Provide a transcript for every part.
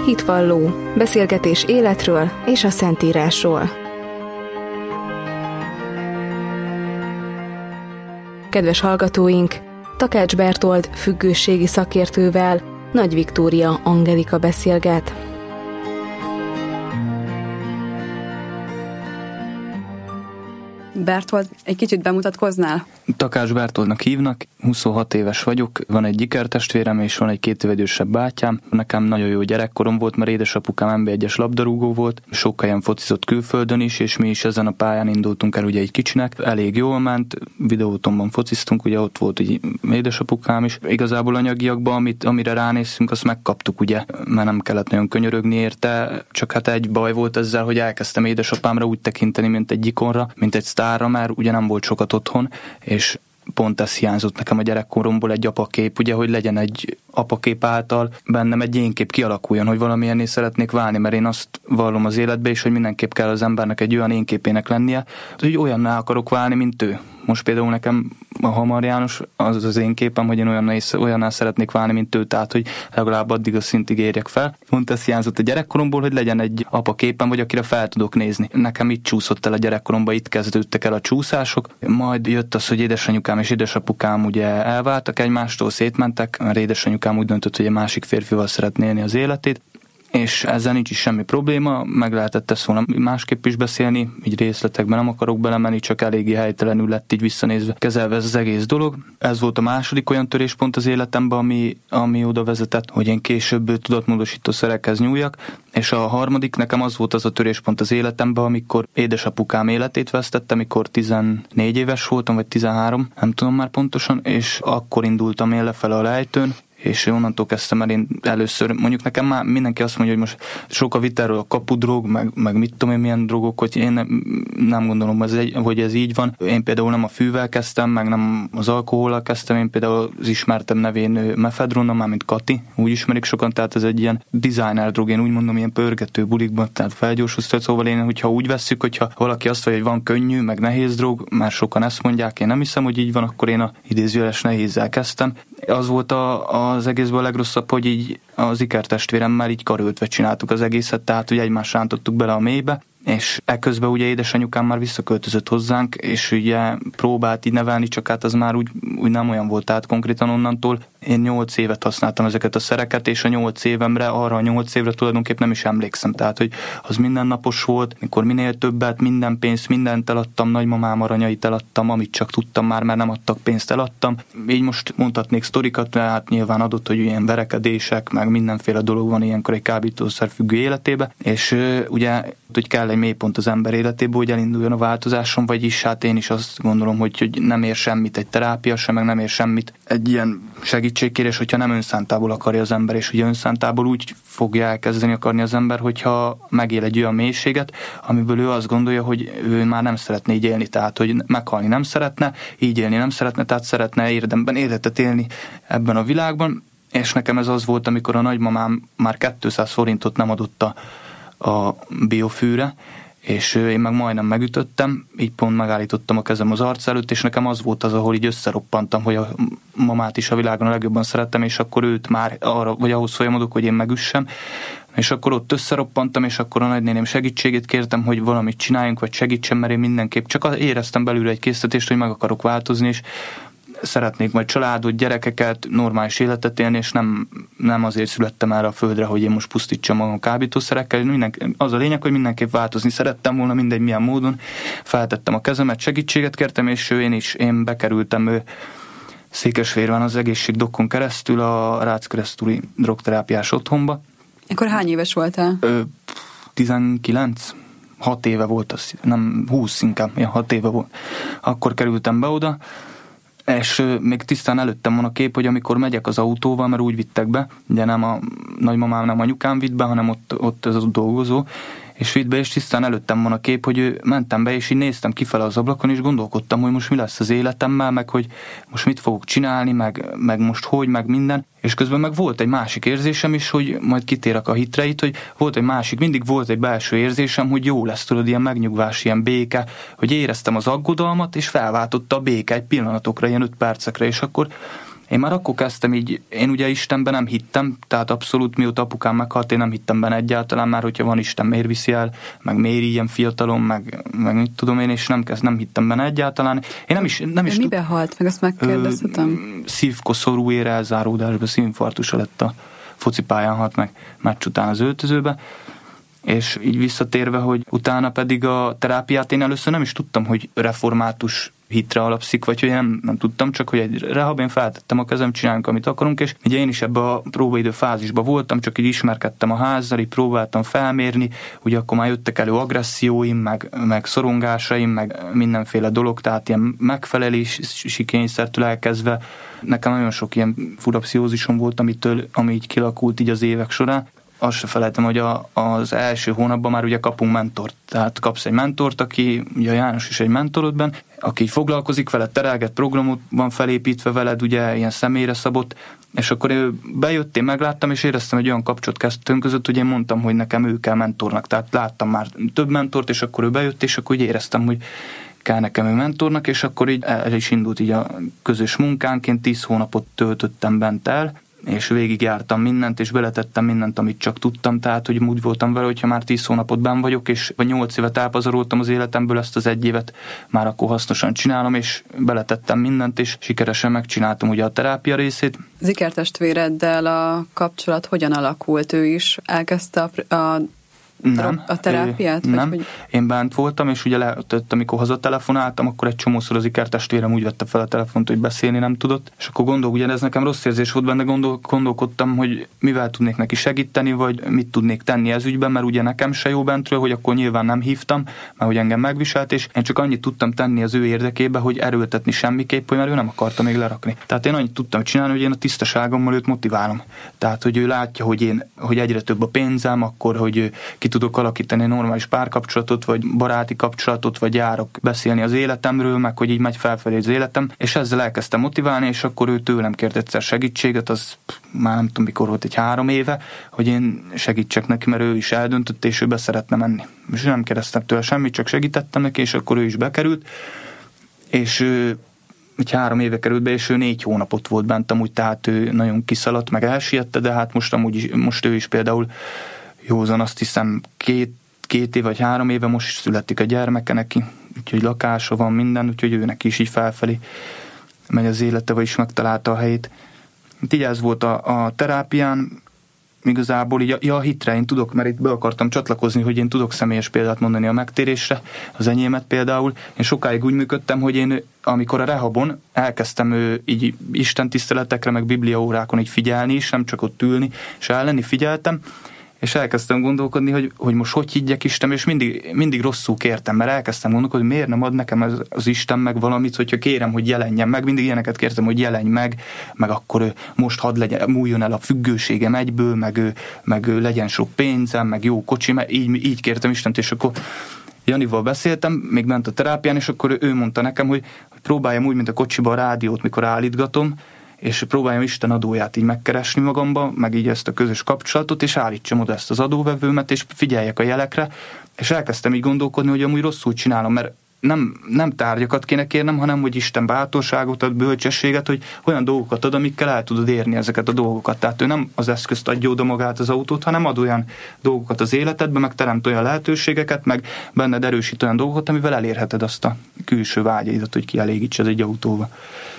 Hitvalló, beszélgetés életről és a Szentírásról. Kedves hallgatóink, Takács Bertold függőségi szakértővel Nagy Viktória Angelika beszélget. Bertold, egy kicsit bemutatkoznál? Takács Bertoldnak hívnak, 26 éves vagyok, van egy ikertestvérem és van egy 2 év idősebb bátyám. Nekem nagyon jó gyerekkorom volt, mert édesapukám NB1-es labdarúgó volt, sok helyen focizott külföldön is, és mi is ezen a pályán indultunk el ugye egy kicsinek. Elég jól ment, videótonban fociztunk, ugye ott volt egy édesapukám is. Igazából anyagiakban, amire ránéztünk, azt megkaptuk, ugye, mert nem kellett nagyon könyörögni érte, csak hát egy baj volt ezzel, hogy elkezdtem édesapámra úgy tekinteni, mint egy ikonra, mint egy sztárra, mert ugye nem volt sokat otthon, és pont ez hiányzott nekem a gyerekkoromból, egy apakép, ugye, hogy legyen egy apakép által bennem egy énkép kialakuljon, hogy valamilyenné szeretnék válni, mert én azt vallom az életbe is, hogy mindenképp kell az embernek egy olyan énképének lennie, hogy olyanná akarok válni, mint ő. Most például nekem a Hamar János az az én képem, hogy én olyanná szeretnék válni, mint ő, tehát hogy legalább addig a szintig érjek fel. Pont ez hiányzott a gyerekkoromból, hogy legyen egy apa képem, vagy akire fel tudok nézni. Nekem itt csúszott el a gyerekkoromban, itt kezdődtek el a csúszások. Majd jött az, hogy édesanyukám és édesapukám ugye elváltak egymástól, szétmentek, mert édesanyukám úgy döntött, hogy egy másik férfival szeretné élni az életét. És ezzel nincs is semmi probléma, meg lehetett ezt volna másképp is beszélni, így részletekben nem akarok belemenni, csak eléggé helytelenül lett így visszanézve kezelve ez az egész dolog. Ez volt a második olyan töréspont az életemben, ami oda vezetett, hogy én később tudatmódosító szerekhez nyúljak, és a harmadik nekem az volt az a töréspont az életemben, amikor édesapukám életét vesztettem, amikor 14 éves voltam, vagy 13, nem tudom már pontosan, és akkor indultam én lefele a lejtőn, és onnantól kezdtem el én először, mondjuk nekem már mindenki azt mondja, hogy most sok a vita erről a kapudrog, meg mit tudom én milyen drogok, hogy én nem gondolom, hogy ez így van. Én például nem a fűvel kezdtem, meg nem az alkohollal kezdtem, én például az ismertem nevén mefedronnal, már mint Kati, úgy ismerik sokan, tehát ez egy ilyen designer drog, én úgy mondom, ilyen pörgető bulikban, tehát felgyorsító, szóval én, hogyha úgy vesszük, hogyha valaki azt mondja, hogy van könnyű, meg nehéz drog, már sokan ezt mondják, én nem hiszem, hogy így van, akkor én a idézőjeles nehézzel kezdtem. Az volt az egészben a legrosszabb, hogy így az ikertestvéremmel így karöltve csináltuk az egészet, tehát ugye egymást rántottuk bele a mélybe, és ekközben ugye édesanyukám már visszaköltözött hozzánk, és ugye próbált így nevelni, csak hát az már úgy nem olyan volt, tehát konkrétan onnantól én 8 évet használtam ezeket a szereket, és a 8 évemre, arra a 8 évre tulajdonképpen nem is emlékszem, tehát hogy az mindennapos volt, mikor minél többet, minden pénzt, mindent eladtam, nagymamám aranyait eladtam, amit csak tudtam már, mert nem adtak pénzt, eladtam. Így most mondhatnék sztorikat, hát nyilván adott, hogy ilyen verekedések, meg mindenféle dolog van ilyenkor egy kábítószerfüggő életébe, és ugye, hogy kell egy mélypont az ember életébe, hogy elinduljon a változáson, vagyis hát én is azt gondolom, hogy nem ér semmit egy terápia sem, meg nem ér semmit egy ilyen segítségkérés, hogyha nem önszántából akarja az ember, és ugye önszántából úgy fogja elkezdeni akarni az ember, hogyha megél egy olyan mélységet, amiből ő azt gondolja, hogy ő már nem szeretné így élni, tehát hogy meghalni nem szeretne, így élni nem szeretne, tehát szeretne érdemben életet élni ebben a világban, és nekem ez az volt, amikor a nagymamám már 200 forintot nem adott a biofűre, és én meg majdnem megütöttem, így pont megállítottam a kezem az arc előtt, és nekem az volt az, ahol így összeroppantam, hogy a mamát is a világon a legjobban szerettem, és akkor őt már arra, vagy ahhoz folyamodok, hogy én megüssem, és akkor ott összeroppantam, és akkor a nagynéném segítségét kértem, hogy valamit csináljunk, vagy segítsen, mert én mindenképp csak éreztem belőle egy késztetést, hogy meg akarok változni, és szeretnék majd családot, gyerekeket, normális életet élni, és nem azért születtem erre a földre, hogy én most pusztítsam magam kábítószerekkel. Az a lényeg, hogy mindenképp változni szerettem volna, mindegy milyen módon. Feltettem a kezemet, segítséget kértem, és én bekerültem Székesfehérváron az egészségdokkon keresztül a Rácz-keresztúri drogterápiás otthonba. Akkor hány éves voltál? 19. 6 éve volt az, nem 20 inkább, 6 éve volt. Akkor kerültem be oda, és még tisztán előttem van a kép, hogy amikor megyek az autóval, mert úgy vittek be, ugye nem a nagymamám, nem anyukám vitt be, hanem ott az a dolgozó, és vitt be, és tisztán előttem van a kép, hogy mentem be, és így néztem kifele az ablakon, és gondolkodtam, hogy most mi lesz az életemmel, meg hogy most mit fogok csinálni, meg most hogy, meg minden. És közben meg volt egy másik érzésem is, hogy majd kitérek a hitreit, hogy mindig volt egy belső érzésem, hogy jó lesz, tudod, ilyen megnyugvás, ilyen béke, hogy éreztem az aggodalmat, és felváltotta a béke egy pillanatokra, ilyen 5 percekre, és akkor Én már akkor kezdtem így, én ugye Istenben nem hittem, tehát abszolút mióta apukám meghalt, én nem hittem benne egyáltalán, már hogyha van Isten, miért viszi el, meg miért ilyen fiatalon, meg mit tudom én, és nem hittem benne egyáltalán. Én nem is miben halt, meg azt megkérdezhetem? Szívkoszorú elzáródásba, szívinfarktusa lett, a focipályán halt meg meccs után az öltözőbe. És így visszatérve, hogy utána pedig a terápiát én először nem is tudtam, hogy református hitre alapszik, vagy hogy nem tudtam, csak hogy egy rehab, én feltettem a kezem, csináljunk, amit akarunk, és ugye én is ebbe a próbaidő fázisban voltam, csak így ismerkedtem a házzal, így próbáltam felmérni, ugye akkor már jöttek elő agresszióim, meg szorongásaim, meg mindenféle dolog, tehát ilyen megfelelési kényszertől elkezdve. Nekem nagyon sok ilyen fura pszichózisom volt, ami így kilakult így az évek során. Azt se felejtem, hogy az első hónapban már ugye kapunk mentort. Tehát kapsz egy mentort, aki, ugye János is egy mentorodban, aki foglalkozik veled, terelget, programot van felépítve veled, ugye ilyen személyre szabott, és akkor ő bejött, én megláttam, és éreztem, hogy olyan kapcsolat kezdtünk között, hogy én mondtam, hogy nekem ő kell mentornak. Tehát láttam már több mentort, és akkor ő bejött, és akkor úgy éreztem, hogy kell nekem ő mentornak, és akkor így el is indult így a közös munkánként, 10 hónapot töltöttem bent el, és végigjártam mindent, és beletettem mindent, amit csak tudtam, tehát hogy úgy voltam vele, hogyha már 10 hónapot benn vagyok, és vagy 8 évet elpazaroltam az életemből, ezt az 1 évet már akkor hasznosan csinálom, és beletettem mindent, és sikeresen megcsináltam ugye a terápia részét. Az ikertestvéreddel a kapcsolat hogyan alakult? Ő is elkezdte a terápiát? Nem, vagy hogy... én bent voltam, és ugye amikor hazatelefonáltam, akkor egy csomószor az ikertestvérem úgy vette fel a telefont, hogy beszélni nem tudott, és akkor ugye ez nekem rossz érzés volt benne, gondolkodtam, hogy mivel tudnék neki segíteni, vagy mit tudnék tenni ez ügyben, mert ugye nekem se jó bentről, hogy akkor nyilván nem hívtam, mert hogy engem megviselt, és én csak annyit tudtam tenni az ő érdekébe, hogy erőltetni semmiképp, mert ő nem akarta még lerakni. Tehát én annyit tudtam csinálni, hogy én a tisztaságommal őt motiválom. Tehát, hogy ő látja, hogy egyre több a pénzem, akkor, hogy ki tudok alakítani egy normális párkapcsolatot, vagy baráti kapcsolatot, vagy járok beszélni az életemről, meg hogy így megy felfelé az életem, és ezzel elkezdtem motiválni, és akkor ő tőlem kért egyszer segítséget, az már nem tudom mikor volt, egy 3 éve, hogy én segítsek neki, mert ő is eldöntött, és ő be szeretne menni. És nem kérdeztem tőle semmit, csak segítettem neki, és akkor ő is bekerült, és egy 3 éve került be, és ő 4 hónapot volt bent amúgy, tehát ő nagyon kiszaladt, meg elsiette, de hát most ő is például józan, azt hiszem 2 év vagy 3 éve most születik a gyermeke neki, úgyhogy lakása van minden, úgyhogy őnek is így felfelé megy az élete, vagy is megtalálta a helyét. Így ez volt a terápián, igazából így a hitre én tudok, mert itt be akartam csatlakozni, hogy én tudok személyes példát mondani a megtérésre, az enyémet például. Én sokáig úgy működtem, hogy én amikor a rehabon elkezdtem így istentiszteletekre, meg bibliaórákon így figyelni is, nem csak ott ülni, és ellenni figyeltem, és elkezdtem gondolkodni, hogy most hogy higgyek Isten, és mindig rosszul kértem, mert elkezdtem gondolkodni, hogy miért nem ad nekem az Isten meg valamit, hogyha kérem, hogy jelenjen meg, mindig ilyeneket kértem, hogy jelenj meg akkor most hadd múljon el a függőségem egyből, meg legyen sok pénzem, meg jó kocsi, mert így kértem Istent, és akkor Janival beszéltem, még ment a terápián, és akkor ő mondta nekem, hogy próbáljam úgy, mint a kocsiba a rádiót, mikor állítgatom, és próbáljam Isten adóját így megkeresni magamba, meg így ezt a közös kapcsolatot, és állítsam oda ezt az adóvevőmet, és figyeljek a jelekre, és elkezdtem így gondolkodni, hogy amúgy rosszul csinálom, mert nem tárgyakat kéne kérnem, hanem hogy Isten bátorságot ad, bölcsességet, hogy olyan dolgokat ad, amikkel el tudod érni ezeket a dolgokat. Tehát ő nem az eszközt adja oda magát az autót, hanem ad olyan dolgokat az életedbe, meg teremt olyan lehetőségeket, meg benned erősít olyan dolgokat, amivel elérheted azt a külső vágyaidat, hogy kielégítsed egy autóba.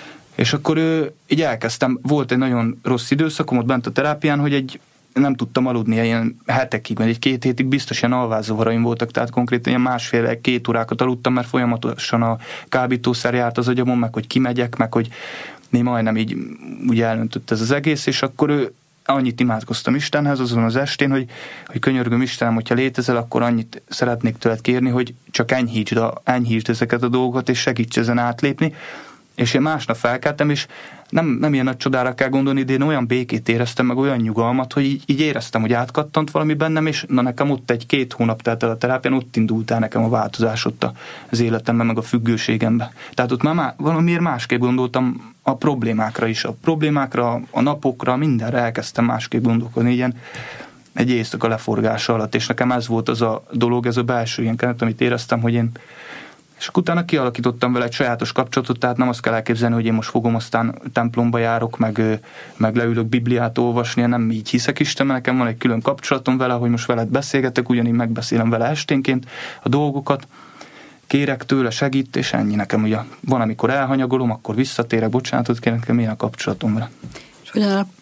És akkor így elkezdtem, volt egy nagyon rossz időszakom ott bent a terápián, hogy nem tudtam aludni ilyen hetekig, vagy egy 2 hétig biztos ilyen alvászavaraim voltak, tehát konkrétan ilyen 1,5-2 órákat aludtam, mert folyamatosan a kábítószer járt az agyamon, meg hogy kimegyek, meg hogy majdnem így úgy elöntött ez az egész, és akkor annyit imádkoztam Istenhez azon az estén, hogy könyörgöm Istenem, hogyha létezel, akkor annyit szeretnék tőled kérni, hogy csak enyhítsd ezeket a dolgokat, és segíts ezen átlépni. És én másnap felkeltem, és nem ilyen nagy csodára kell gondolni, de én olyan békét éreztem, meg olyan nyugalmat, hogy így éreztem, hogy átkattant valami bennem, és nekem ott 1-2 hónap telt el a terápián, ott indult el nekem a változás ott az életemben, meg a függőségemben. Tehát ott már valamiért másképp gondoltam a problémákra is. A problémákra, a napokra, mindenre elkezdtem másképp gondolkodni, ilyen egy éjszaka leforgása alatt, és nekem ez volt az a dolog, ez a belső ilyen kenet, amit éreztem, hogy én És akkor utána kialakítottam vele egy sajátos kapcsolatot, tehát nem azt kell elképzelni, hogy én most fogom, aztán templomba járok, meg leülök Bibliát olvasni, nem így hiszek Istenben, nekem van egy külön kapcsolatom vele, hogy most veled beszélgetek, ugyanígy megbeszélem vele esténként a dolgokat, kérek tőle, segít, és ennyi nekem. Ugye van, amikor elhanyagolom, akkor visszatérek, bocsánatot kérek, nekem milyen a kapcsolatom vele. És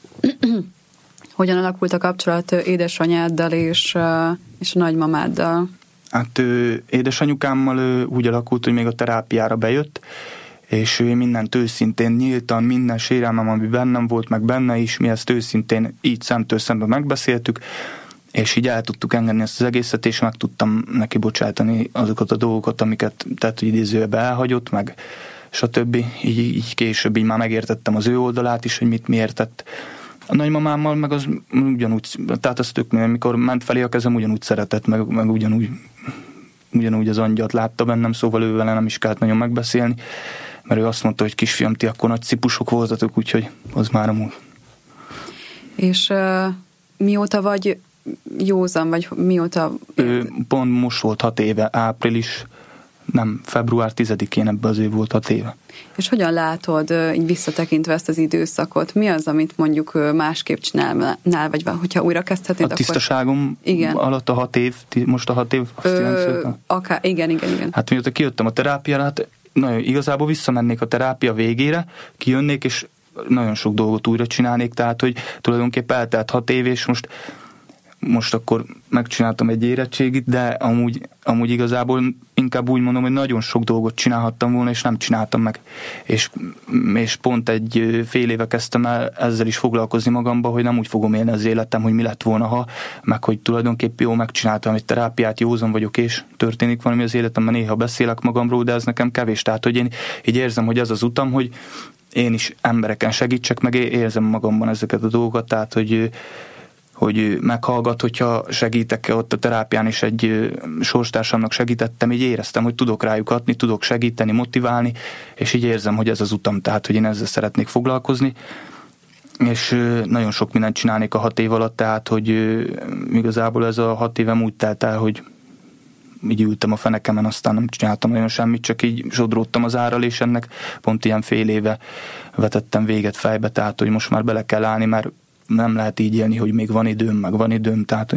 hogyan alakult a kapcsolat édesanyáddal és a nagymamáddal? Hát édesanyukámmal úgy alakult, hogy még a terápiára bejött, és ő mindent őszintén, nyíltan, minden sérelmem, ami bennem volt, meg benne is, mi ezt őszintén így szemtől szembe megbeszéltük, és így el tudtuk engedni ezt az egészet, és meg tudtam neki bocsátani azokat a dolgokat, amiket, tehát hogy idézőbe elhagyott, meg stb. Így később így már megértettem az ő oldalát is, hogy mit miért tett. A nagymamámmal meg az ugyanúgy, tehát az tök, amikor ment felé a kezem, ugyanúgy szeretett, meg ugyanúgy az angyalt látta bennem, szóval ő vele nem is kellett nagyon megbeszélni, mert ő azt mondta, hogy kisfiam, ti akkor nagy cipusok voltatok, úgyhogy az már amúgy. És mióta vagy józan, vagy mióta? Pont most volt 6 éve, február 10-én ebben az év volt 6 éve. És hogyan látod így visszatekintve ezt az időszakot? Mi az, amit mondjuk másképp csinálnál, vagy hogyha újra kezdhetnéd? A tisztaságom alatt a 6 év, most a 6 év? Igen. Hát mióta kijöttem a terápiára, hát nagyon igazából visszamennék a terápia végére, kijönnék, és nagyon sok dolgot újra csinálnék, tehát hogy tulajdonképpen eltelt 6 év, és most akkor megcsináltam egy érettségit, de amúgy igazából inkább úgy mondom, hogy nagyon sok dolgot csinálhattam volna, és nem csináltam meg. És pont egy fél éve kezdtem el ezzel is foglalkozni magamba, hogy nem úgy fogom élni az életem, hogy mi lett volna, ha, meg hogy tulajdonképpen jó, megcsináltam egy terápiát, józan vagyok, és történik valami az életemben, néha beszélek magamról, de ez nekem kevés. Tehát, hogy én így érzem, hogy ez az utam, hogy én is embereken segítsek, meg érzem magamban ezeket a dolgokat, tehát, hogy meghallgat, hogyha segítek ott a terápián, és egy sorstársamnak segítettem, így éreztem, hogy tudok rájuk adni, tudok segíteni, motiválni, és így érzem, hogy ez az utam, tehát, hogy én ezzel szeretnék foglalkozni, és nagyon sok mindent csinálnék a 6 év alatt, tehát, hogy igazából ez a 6 évem úgy telt el, hogy így ültem a fenekemen, aztán nem csináltam nagyon semmit, csak így zsodródtam az árral, és ennek pont ilyen fél éve vetettem véget fejbe, tehát, hogy most már bele kell állni, mert nem lehet így élni, hogy még van időm, tehát...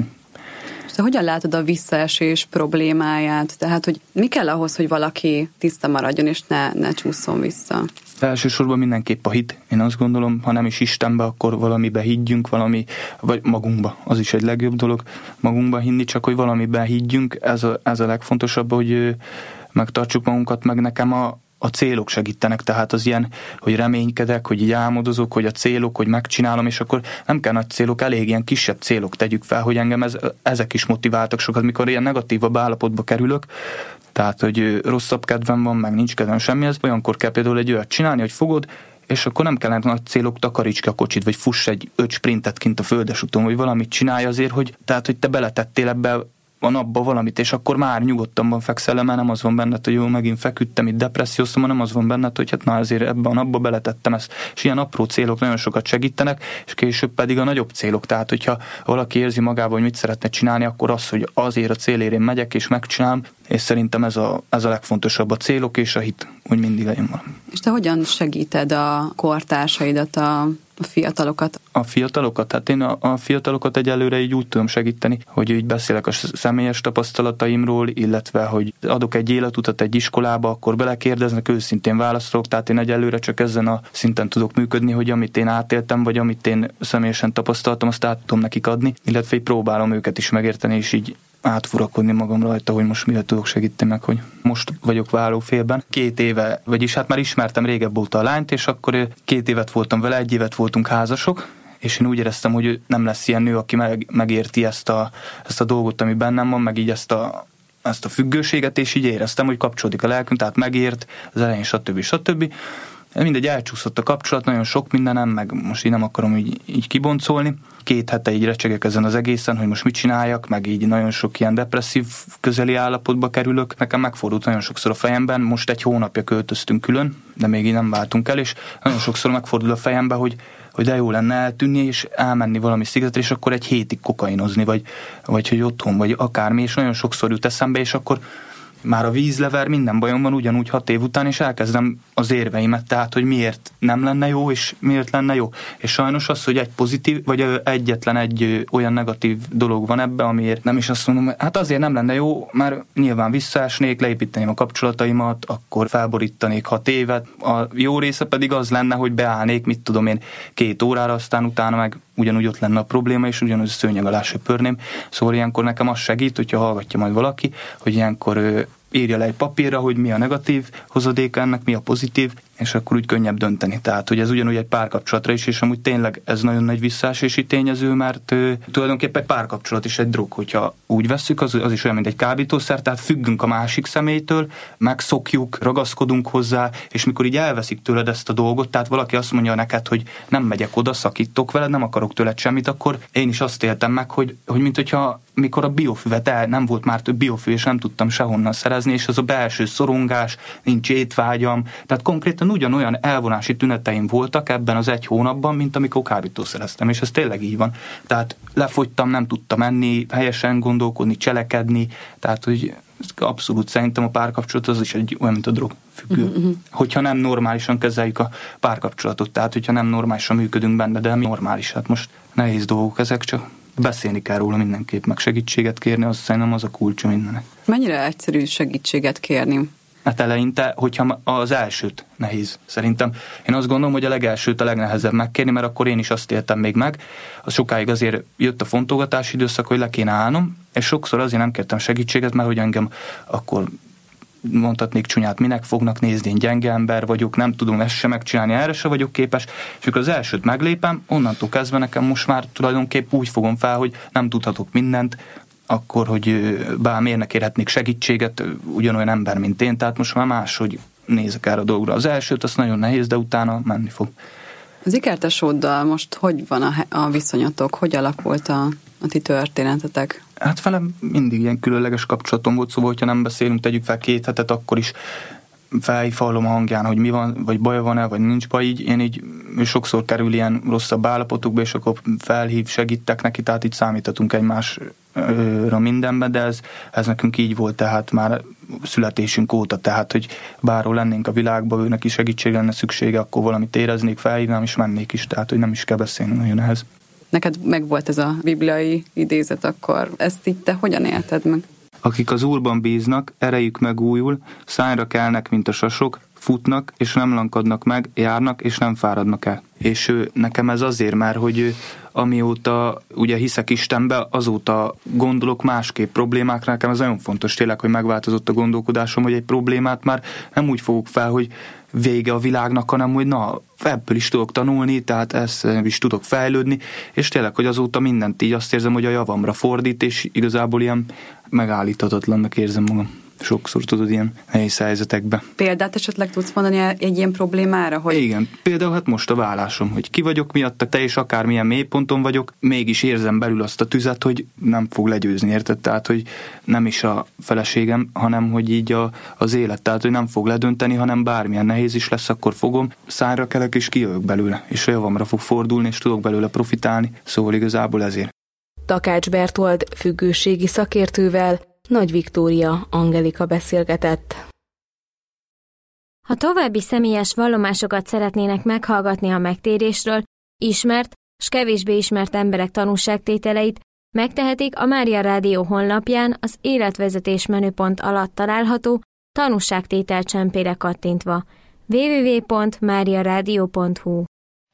És te hogyan látod a visszaesés problémáját? Tehát, hogy mi kell ahhoz, hogy valaki tiszta maradjon, és ne csúszson vissza? Elsősorban mindenképp a hit. Én azt gondolom, ha nem is Istenbe, akkor valamibe higgyünk, vagy magunkba. Az is egy legjobb dolog, magunkba hinni, csak hogy valamiben higgyünk. Ez a legfontosabb, hogy megtartsuk magunkat, meg nekem a célok segítenek, tehát az ilyen, hogy reménykedek, hogy így álmodozok, hogy a célok, hogy megcsinálom, és akkor nem kell nagy célok, elég ilyen kisebb célok tegyük fel, hogy engem ezek is motiváltak sokat, mikor ilyen negatívabb állapotba kerülök, tehát, hogy rosszabb kedvem van, meg nincs kedvem semmihez, olyankor kell például egy olyat csinálni, hogy fogod, és akkor nem kellene nagy célok, takaríts ki a kocsit, vagy fuss egy 5 sprintet kint a földesúton, vagy valamit csinálj azért, hogy te beletettél ebbe a napba valamit, és akkor már nyugodtabban fekszel le, mert nem az van benned, hogy jó, megint feküdtem, itt depresszióztam, hanem az van benned, hogy hát na azért ebben a napba beletettem ezt. És ilyen apró célok nagyon sokat segítenek, és később pedig a nagyobb célok. Tehát, hogyha valaki érzi magában, hogy mit szeretne csinálni, akkor az, hogy azért a célért én megyek és megcsinálom, és szerintem ez a legfontosabb, a célok és a hit, hogy mindig legyen valami. És te hogyan segíted a kortársaidat, a fiatalokat? A fiatalokat? Hát én a fiatalokat egyelőre így úgy tudom segíteni, hogy így beszélek a személyes tapasztalataimról, illetve, hogy adok egy életutat egy iskolába, akkor belekérdeznek, őszintén válaszolok, tehát én egyelőre csak ezen a szinten tudok működni, hogy amit én átéltem, vagy amit én személyesen tapasztaltam, azt át tudom nekik adni, illetve így próbálom őket is megérteni, és így átfurakodni magam rajta, hogy most miért tudok segíteni meg, hogy most vagyok vállófélben. 2 éve, vagyis hát már ismertem régebb óta a lányt, és akkor 2 évet voltam vele, 1 évet voltunk házasok, és én úgy éreztem, hogy nem lesz ilyen nő, aki megérti ezt a dolgot, ami bennem van, meg így ezt a függőséget, és így éreztem, hogy kapcsolódik a lelkünk, tehát megért az elején, stb. Mindegy, elcsúszott a kapcsolat, nagyon sok mindenem, meg most így nem akarom így kiboncolni. 2 hete így recsegek ezen az egészen, hogy most mit csináljak, meg így nagyon sok ilyen depresszív közeli állapotba kerülök. Nekem megfordult nagyon sokszor a fejemben, most 1 hónapja költöztünk külön, de még így nem váltunk el, és nagyon sokszor megfordul a fejembe, hogy de jó lenne eltűnni, és elmenni valami szigetre, és akkor 1 hétig kokainozni, vagy hogy otthon, vagy akármi, és nagyon sokszor jut eszembe, és akkor már a vízlever, minden bajom van ugyanúgy 6 év után, és elkezdem az érveimet, tehát, hogy miért nem lenne jó, és miért lenne jó. És sajnos az, hogy egy pozitív, vagy egyetlen egy olyan negatív dolog van ebbe, amiért nem is azt mondom, hát azért nem lenne jó, már nyilván visszaesnék, leépíteném a kapcsolataimat, akkor felborítanék 6 évet. A jó része pedig az lenne, hogy beállnék, mit tudom én, 2 órára, aztán utána meg ugyanúgy ott lenne a probléma, és ugyanúgy a szőnyeg alá söpörném. Szóval ilyenkor nekem az segít, hogyha hallgatja majd valaki, hogy ilyenkor írja le egy papírra, hogy mi a negatív hozadéka ennek, mi a pozitív, és akkor úgy könnyebb dönteni. Tehát, hogy ez ugyanúgy egy párkapcsolatra is, és amúgy tényleg ez nagyon nagy visszaesési tényező, mert tulajdonképpen egy párkapcsolat is egy drog, hogyha úgy vesszük, az is olyan, mint egy kábítószer, tehát függünk a másik személytől, megszokjuk, ragaszkodunk hozzá, és mikor így elveszik tőled ezt a dolgot, tehát valaki azt mondja neked, hogy nem megyek oda, szakítok veled, nem akarok tőled semmit, akkor én is azt éltem meg, hogy mint hogyha mikor a biofüvet nem volt már több biofű, és nem tudtam sehonnan szerezni, és az a belső szorongás, nincs étvágyam, tehát konkrétan ugyanolyan elvonási tüneteim voltak ebben az 1 hónapban, mint amikor kábítószereztem, és ez tényleg így van. Tehát lefogytam, nem tudtam enni, helyesen gondolkodni, cselekedni, tehát hogy abszolút szerintem a párkapcsolat az is egy olyan, mint a drogfüggő. Hogyha nem normálisan kezeljük a párkapcsolatot, tehát hogyha nem normálisan működünk benne, de mi normális, hát most nehéz dolgok ezek, csak beszélni kell róla mindenképp, meg segítséget kérni, az szerintem az a kulcsa mindennek. Mennyire egyszerű segítséget kérni? Hát eleinte, hogyha az elsőt nehéz, szerintem. Én azt gondolom, hogy a legelsőt a legnehezebb megkérni, mert akkor én is azt éltem még meg. Az sokáig azért jött a fontolgatási időszak, hogy le kéne állnom, és sokszor azért nem kértem segítséget, mert hogy engem akkor mondhatnék csúnyát, minek fognak nézni, én gyenge ember vagyok, nem tudom ezt sem megcsinálni, erre se vagyok képes, és akkor az elsőt meglépem, onnantól kezdve nekem most már tulajdonképp úgy fogom fel, hogy nem tudhatok mindent, akkor, hogy miért ne kérhetnék segítséget, ugyanolyan ember, mint én, tehát most már máshogy nézek erre a dolgra. Az elsőt az nagyon nehéz, de utána menni fog. Az ikertesóddal most hogy van a viszonyatok? Hogy alakult a ti történetetek? Hát velem mindig ilyen különleges kapcsolatom volt, szóval, hogyha nem beszélünk, tegyük fel 2 hetet, akkor is felhallom a hangján, hogy mi van, vagy baj van-e, vagy nincs baj, én így sokszor kerül ilyen rosszabb állapotokba, és akkor felhív, segítek neki, tehát így számíthatunk egymásra mindenben, de ez nekünk így volt, tehát már születésünk óta, tehát, hogy bárhol lennénk a világban, őnek is segítség lenne szüksége, akkor valamit éreznék, felhívnám, és mennék is, tehát, hogy nem is kell beszélni nagyon ehhez. Neked meg volt ez a bibliai idézet, akkor ezt így te hogyan élted meg? Akik az Úrban bíznak, erejük megújul, szányra kelnek, mint a sasok, futnak, és nem lankadnak meg, járnak, és nem fáradnak el. És nekem ez azért már, hogy amióta ugye hiszek Istenbe, azóta gondolok másképp problémákra. Nekem ez nagyon fontos tényleg, hogy megváltozott a gondolkodásom, hogy egy problémát már nem úgy fogok fel, hogy vége a világnak, hanem hogy na, ebből is tudok tanulni, tehát ezt is tudok fejlődni, és tényleg, hogy azóta mindent így azt érzem, hogy a javamra fordít, és igazából ilyen megállíthatatlannak érzem magam. Sokszor tudod ilyen nehéz helyzetekbe. Példát esetleg tudsz mondani egy ilyen problémára? Hogy... Igen, például hát most a vállásom, hogy ki vagyok miatta, te is akármilyen mélyponton vagyok, mégis érzem belül azt a tüzet, hogy nem fog legyőzni, érted? Tehát, hogy nem is a feleségem, hanem hogy így az élet, tehát, hogy nem fog ledönteni, hanem bármilyen nehéz is lesz, akkor fogom, szárra kelek és kijövök belőle, és a javamra fog fordulni, és tudok belőle profitálni, szóval igazából ezért. Takács Bertold függőségi szakértővel Nagy Viktória Angelika beszélgetett. Ha további személyes vallomásokat szeretnének meghallgatni a megtérésről, ismert s kevésbé ismert emberek tanúságtételeit, megtehetik a Mária Rádió honlapján az életvezetés menüpont alatt található tanúságtétel csempére kattintva www.mariaradio.hu.